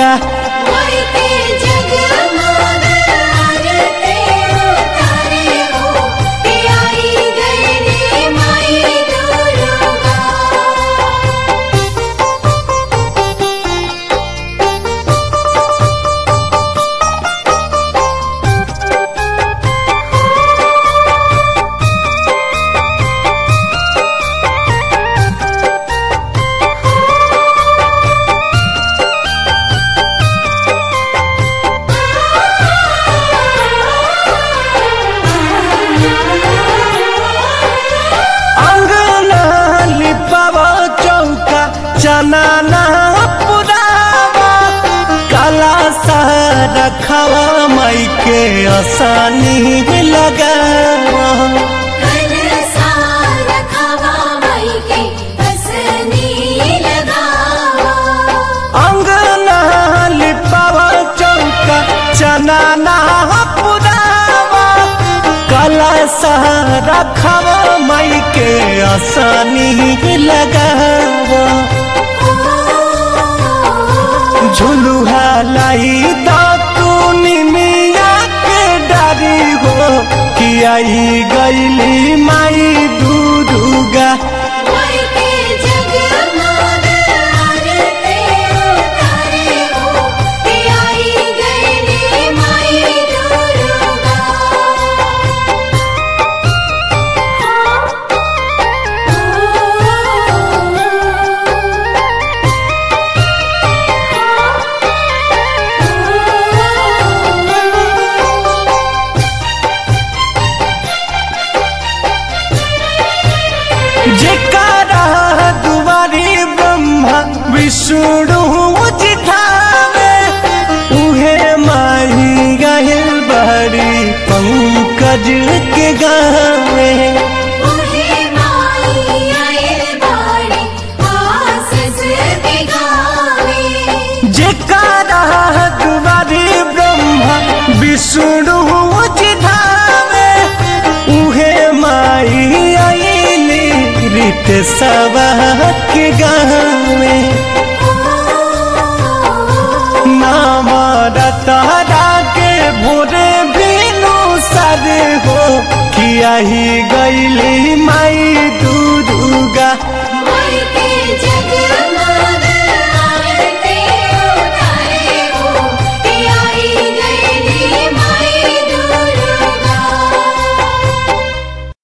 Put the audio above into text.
दुर्गा। चनाना पुरावा काला सा रखवा माई के आसानी लगावा। अंगना लिपावा चौका चनाना पुरावा काला सा रखवा माई के आसानी लगावा। झुलुहा लाई तू निमिया के डारी हो कि आई गईली माई दुर्गा। जेकारा दुआरी ब्रह्मा विष्णु जिठावे उहे माही गहिल बहरी पंकज के गावे। जेकारा दुआरी ब्रह्मा विष्णु जिठावे उहे माही सवा के गावे। नाम रतहरा के भोरे बिनु सर हो कि आई गईली माई।